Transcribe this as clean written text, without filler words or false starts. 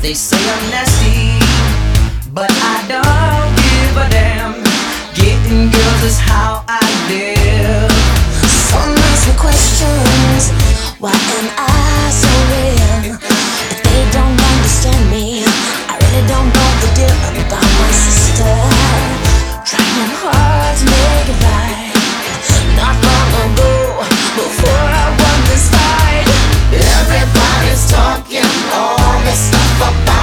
They say I'm nasty, but I don't give a damn. Getting girls is how I live. Some ask me questions, why am I so real? But they don't understand me. I really don't know the deal about my sister. Trying hard to make it right. Not long ago, before I won this fight, everybody's talking all this stuff about